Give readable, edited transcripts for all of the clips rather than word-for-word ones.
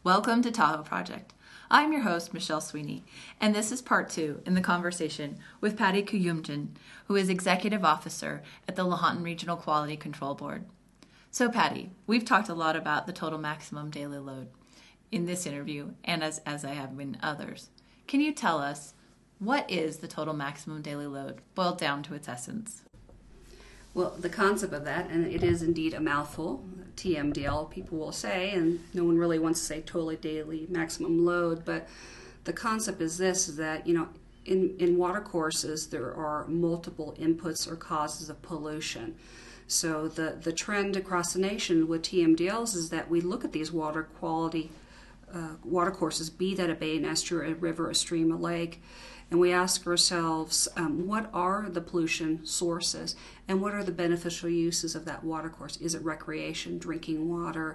Welcome to Tahoe Project. I'm your host, Michelle Sweeney, and this is part 2 in the conversation with Patty Kuyumjan, who is Executive Officer at the Lahontan Regional Quality Control Board. So Patty, we've talked a lot about the total maximum daily load in this interview and as I have in others. Can you tell us what is the total maximum daily load, boiled down to its essence? Well, the concept of that, and it is indeed a mouthful, TMDL, people will say, and no one really wants to say totally daily maximum load, but the concept is this, is that, in water courses, there are multiple inputs or causes of pollution. So the trend across the nation with TMDLs is that we look at these water quality water courses, be that a bay, an estuary, a river, a stream, a lake, and we ask ourselves, what are the pollution sources and what are the beneficial uses of that water course? Is it recreation, drinking water,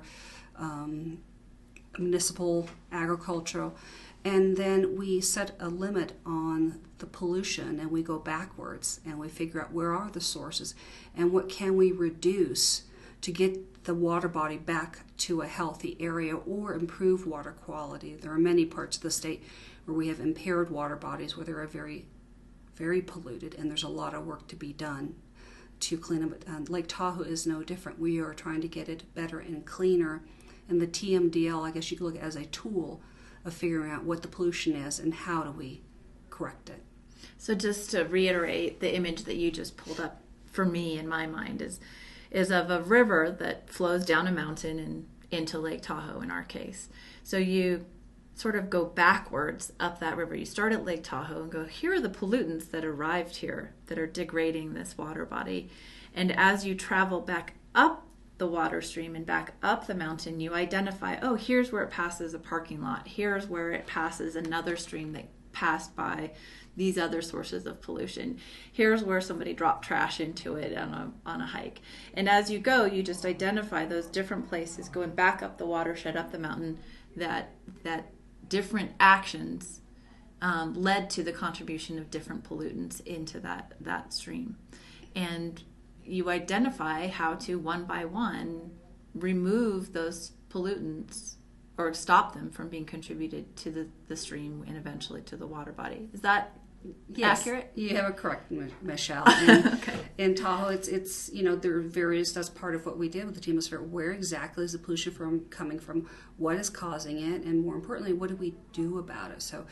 municipal, agricultural? And then we set a limit on the pollution and we go backwards and we figure out where are the sources and what can we reduce to get the water body back to a healthy area or improve water quality. There are many parts of the state where we have impaired water bodies where they are very, very polluted, and there's a lot of work to be done to clean them. And Lake Tahoe is no different. We are trying to get it better and cleaner, and the TMDL, I guess you could look at it as a tool of figuring out what the pollution is and how do we correct it. So just to reiterate, the image that you just pulled up for me in my mind is of a river that flows down a mountain and into Lake Tahoe in our case. So you sort of go backwards up that river. You start at Lake Tahoe and go, here are the pollutants that arrived here that are degrading this water body. And as you travel back up the water stream and back up the mountain, you identify, oh, here's where it passes a parking lot. Here's where it passes another stream that passed by these other sources of pollution. Here's where somebody dropped trash into it on a hike. And as you go, you just identify those different places going back up the watershed, up the mountain, that different actions led to the contribution of different pollutants into that stream. And you identify how to, one by one, remove those pollutants or stop them from being contributed to the stream and eventually to the water body. Is that accurate? You have it correct, Michelle. And okay. In Tahoe, it's there are various, that's part of what we did with the team, was figure out where exactly is the pollution coming from, what is causing it, and more importantly, what do we do about it? So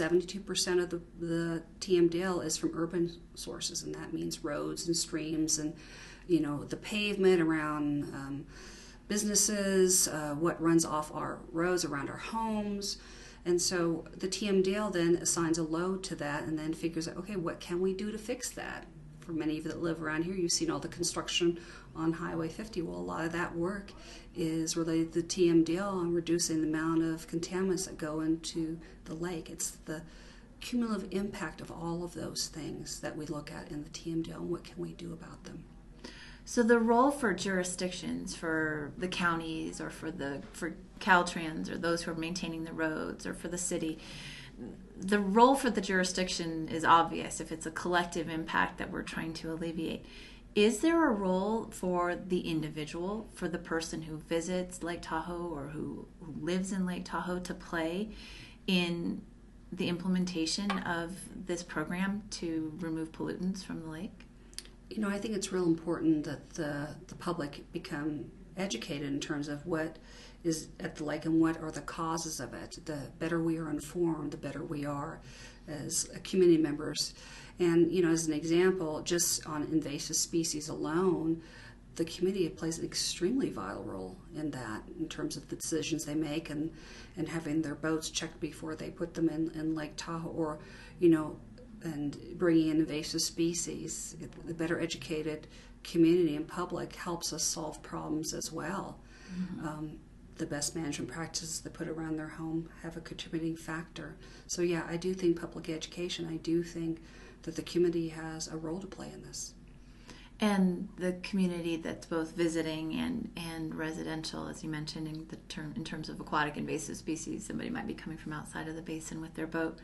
72% of the TMDL is from urban sources, and that means roads and streams and the pavement around businesses, what runs off our roads around our homes. And so the TMDL then assigns a load to that and then figures out, okay, what can we do to fix that? For many of you that live around here, you've seen all the construction on Highway 50. Well, a lot of that work is related to the TMDL and reducing the amount of contaminants that go into the lake. It's the cumulative impact of all of those things that we look at in the TMDL and what can we do about them. So the role for jurisdictions, for the counties or for Caltrans or those who are maintaining the roads or for the city, the role for the jurisdiction is obvious if it's a collective impact that we're trying to alleviate. Is there a role for the individual, for the person who visits Lake Tahoe or who lives in Lake Tahoe to play in the implementation of this program to remove pollutants from the lake? I think it's real important that the public become educated in terms of what is at the lake and what are the causes of it. The better we are informed, the better we are as community members. And, as an example, just on invasive species alone, the community plays an extremely vital role in that in terms of the decisions they make and having their boats checked before they put them in Lake Tahoe or, and bringing in invasive species. The better educated community and public helps us solve problems as well. Mm-hmm. The best management practices they put around their home have a contributing factor. So yeah, I do think public education, I do think that the community has a role to play in this. And the community that's both visiting and residential, as you mentioned, in terms of aquatic invasive species, somebody might be coming from outside of the basin with their boat.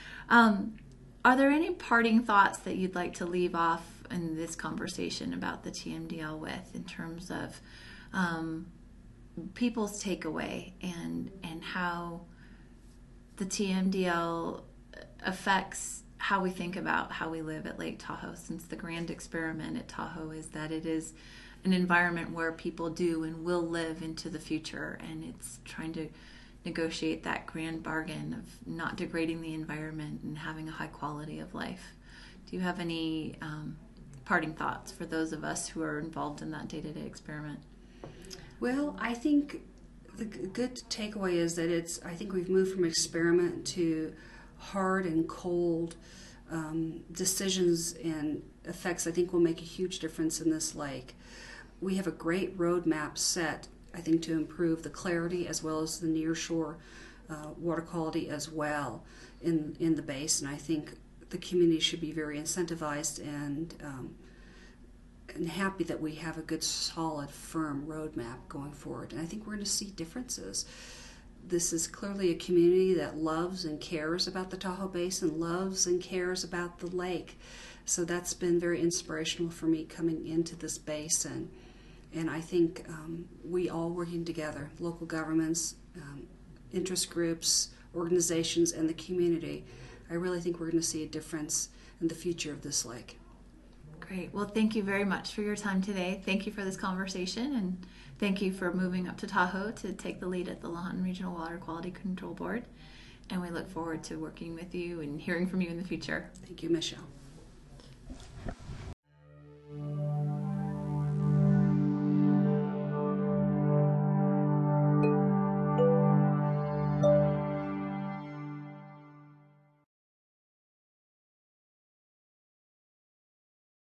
Are there any parting thoughts that you'd like to leave off in this conversation about the TMDL with, in terms of people's takeaway and how the TMDL affects how we think about how we live at Lake Tahoe, since the grand experiment at Tahoe is that it is an environment where people do and will live into the future, and it's trying to negotiate that grand bargain of not degrading the environment and having a high quality of life. Do you have any parting thoughts for those of us who are involved in that day-to-day experiment? Well, I think the good takeaway is that I think we've moved from experiment to hard and cold decisions and effects I think will make a huge difference in this lake. We have a great roadmap set, I think, to improve the clarity as well as the near shore water quality as well in the basin. I think the community should be very incentivized and happy that we have a good, solid, firm roadmap going forward. And I think we're going to see differences. This is clearly a community that loves and cares about the Tahoe Basin, loves and cares about the lake. So that's been very inspirational for me coming into this basin. And I think we all working together, local governments, interest groups, organizations, and the community, I really think we're going to see a difference in the future of this lake. Great. Well, thank you very much for your time today. Thank you for this conversation, and thank you for moving up to Tahoe to take the lead at the Lahontan Regional Water Quality Control Board. And we look forward to working with you and hearing from you in the future. Thank you, Michelle.